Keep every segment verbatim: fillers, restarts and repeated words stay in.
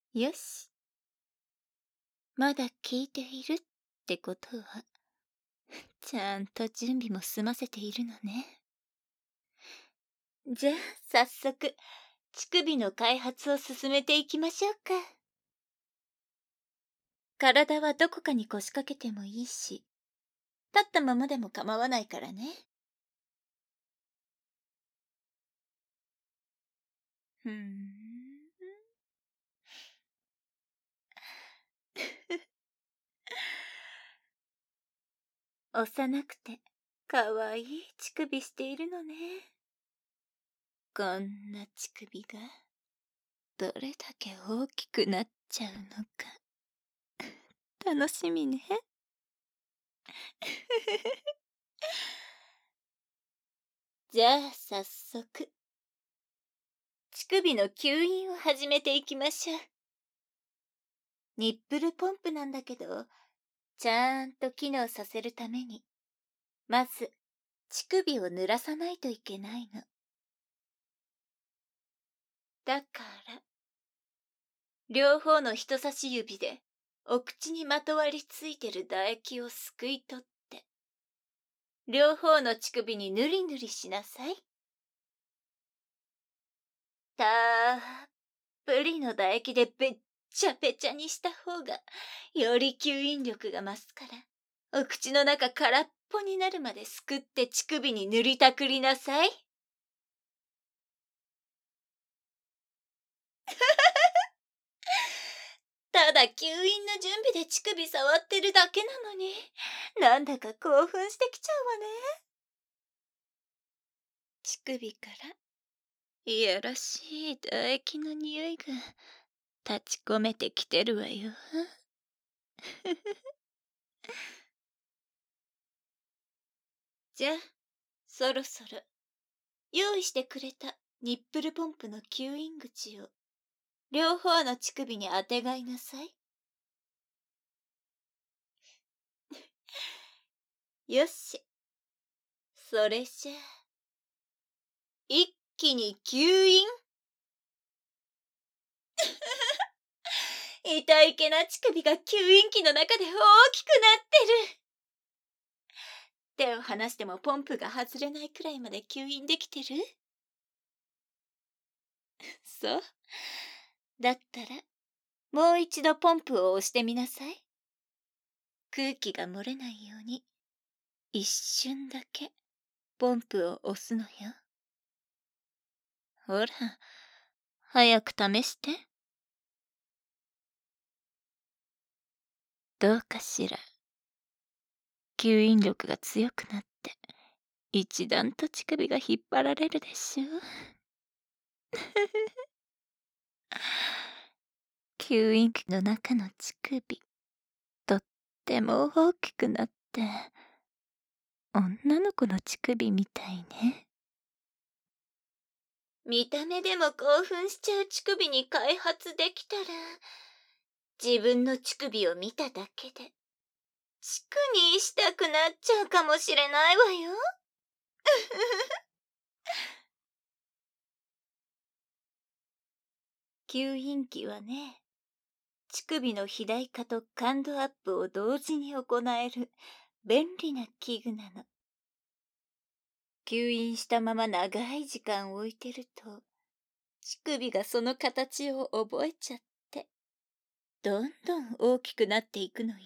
よし。まだ聞いているってことは、ちゃんと準備も済ませているのね。じゃあ、早速、乳首の開発を進めていきましょうか。体はどこかに腰掛けてもいいし、立ったままでも構わないからね。ふーん。幼くて、かわいい乳首しているのね。こんな乳首が、どれだけ大きくなっちゃうのか。楽しみね。じゃあ早速、乳首の吸引を始めていきましょう。ニップルポンプなんだけど、ちゃんと機能させるために、まず、乳首を濡らさないといけないの。だから、両方の人差し指で、お口にまとわりついてる唾液をすくい取って、両方の乳首にぬりぬりしなさい。たっぷりの唾液でべっちゃべちゃにした方が、より吸引力が増すから、お口の中空っぽになるまですくって乳首に塗りたくりなさい。ただ吸引の準備で乳首触ってるだけなのに、なんだか興奮してきちゃうわね。乳首からいやらしい唾液の匂いが立ち込めてきてるわよ。じゃあ、そろそろ用意してくれたニップルポンプの吸引口を両方の乳首にあてがいなさい。よし。それじゃあ、一気に吸引。痛いけな乳首が吸引器の中で大きくなってる。手を離してもポンプが外れないくらいまで吸引できてる？そう。だったら、もう一度ポンプを押してみなさい。空気が漏れないように、一瞬だけポンプを押すのよ。ほら、早く試して。どうかしら。吸引力が強くなって、一段と乳首が引っ張られるでしょ。吸引器の中の乳首、とっても大きくなって、女の子の乳首みたいね。見た目でも興奮しちゃう乳首に開発できたら、自分の乳首を見ただけで、チクにしたくなっちゃうかもしれないわよ。吸引器はね、乳首の肥大化と感度アップを同時に行える便利な器具なの。吸引したまま長い時間置いてると、乳首がその形を覚えちゃって、どんどん大きくなっていくのよ。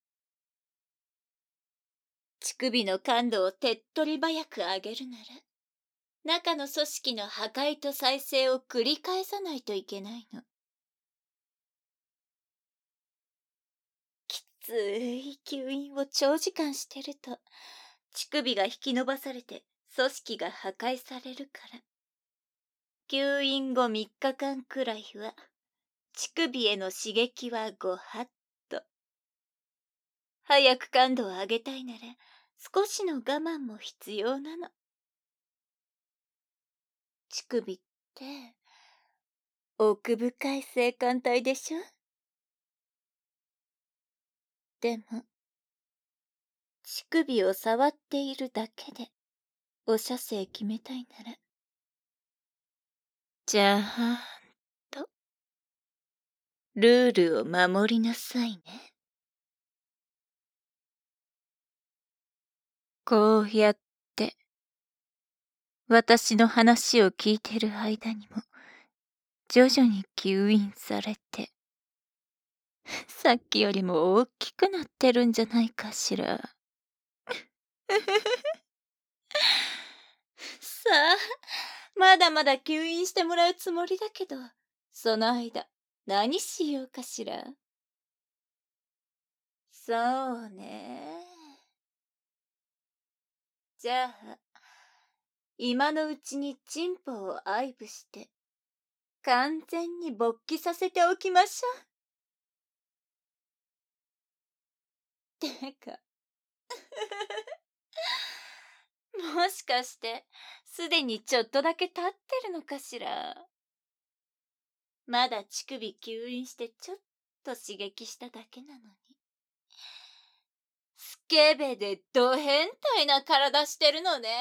乳首の感度を手っ取り早く上げるなら、中の組織の破壊と再生を繰り返さないといけないの。きつい吸引を長時間してると、乳首が引き伸ばされて組織が破壊されるから。吸引後みっかかんくらいは、乳首への刺激はごはっと。早く感度を上げたいなら、少しの我慢も必要なの。乳首って、奥深い性感帯でしょ？でも、乳首を触っているだけで、お射精決めたいなら、じゃーんと、 ルールを守りなさいね。こうやって、私の話を聞いてる間にも、徐々に吸引されて、さっきよりも大きくなってるんじゃないかしら。さあ、まだまだ吸引してもらうつもりだけど、その間、何しようかしら。そうね。じゃあ、今のうちにチンポを愛撫して、完全に勃起させておきましょう。てか、もしかして、すでにちょっとだけ経ってるのかしら。まだ乳首吸引してちょっと刺激しただけなのに。スケベでド変態な体してるのね。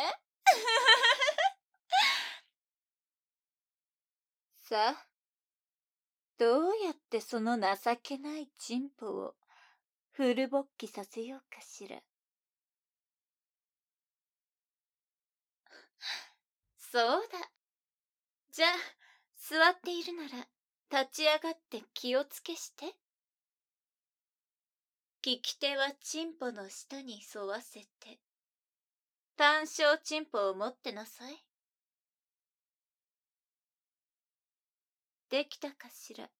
さあ、どうやってその情けないチンポをフル勃起させようかしら。そうだ。じゃあ、座っているなら、立ち上がって気をつけして。利き手はチンポの下に沿わせて、単小チンポを持ってなさい。できたかしら。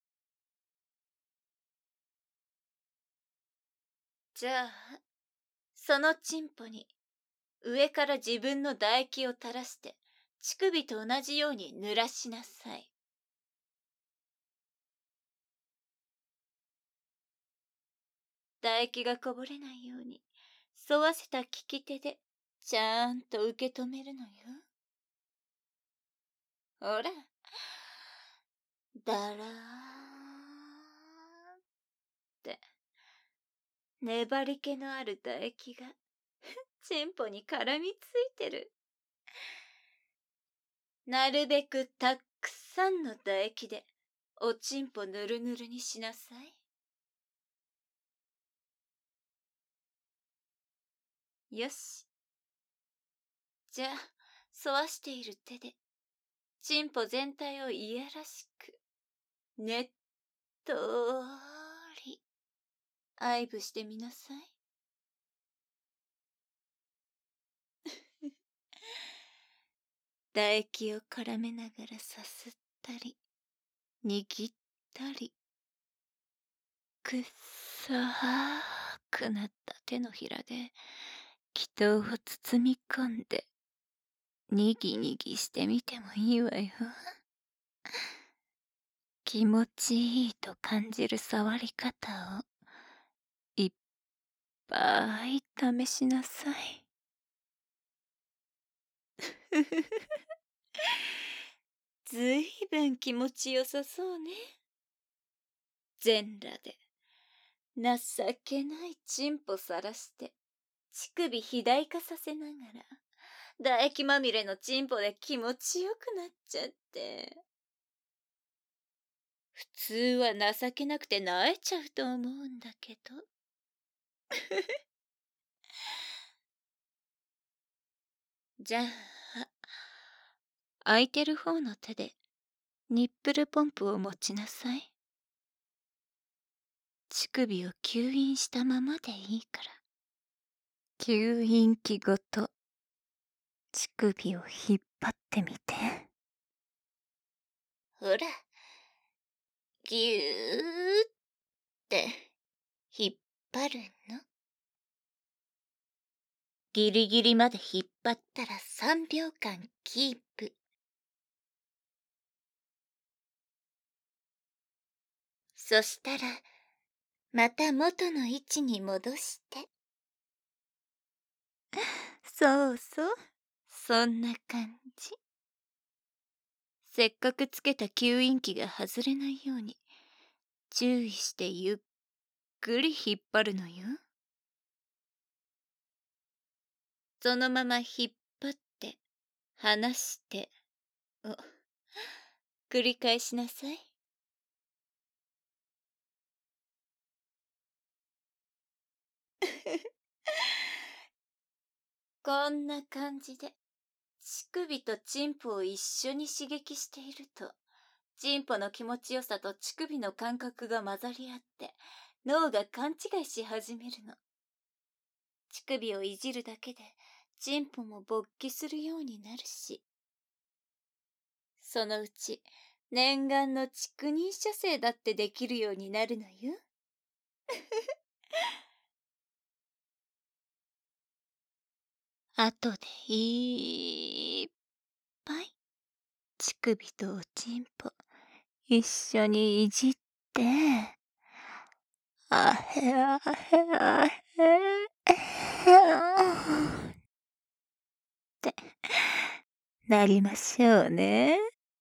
じゃあ、そのチンポに、上から自分の唾液を垂らして、乳首と同じように濡らしなさい。唾液がこぼれないように、沿わせた利き手で、ちゃんと受け止めるのよ。ほら、だらーって、粘り気のある唾液が、チンポに絡みついてる。なるべくたくさんの唾液で、おちんぽぬるぬるにしなさい。よし。じゃあ、沿わしている手で、チンポ全体をいやらしく、ねっとーり、愛撫してみなさい。唾液を絡めながらさすったり、握ったり、くっさーくなった手のひらで、気筒を包み込んで、にぎにぎしてみてもいいわよ。気持ちいいと感じる触り方を、いっぱい試しなさい。ずいぶん気持ちよさそうね。全裸で、情けないチンポさらして、乳首肥大化させながら、唾液まみれのチンポで気持ちよくなっちゃって。普通は情けなくて萎えちゃうと思うんだけど。じゃあ、空いてる方の手で、ニップルポンプを持ちなさい。乳首を吸引したままでいいから。吸引器ごと、乳首を引っ張ってみて。ほら、ぎゅーって引っ張るの。ギリギリまで引っ張ったらさんびょうかんキープ。そしたら、また元の位置に戻して。そうそう、そんな感じ。せっかくつけた吸引器が外れないように、注意してゆっくり引っ張るのよ。そのまま引っ張って、離して、を繰り返しなさい。 こんな感じで、乳首とチンポを一緒に刺激していると、チンポの気持ちよさと乳首の感覚が混ざり合って、脳が勘違いし始めるの。乳首をいじるだけで、チンポも勃起するようになるし、そのうち、念願の蓄妊射精だってできるようになるのよ。あとでいっぱい乳首とおちんぽ一緒にいじって、あへあへあへってなりましょうね。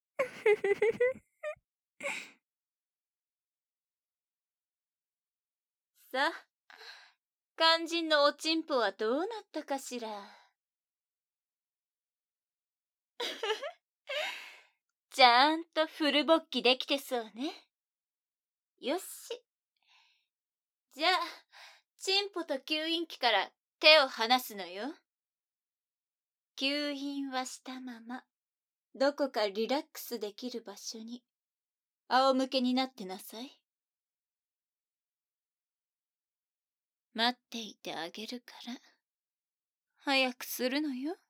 さあ、肝心のおちんぽはどうなったかしら。ちゃんとフル勃起できてそうね。よし。じゃあ、チンポと吸引器から手を離すのよ。吸引はしたまま、どこかリラックスできる場所に仰向けになってなさい。待っていてあげるから、早くするのよ。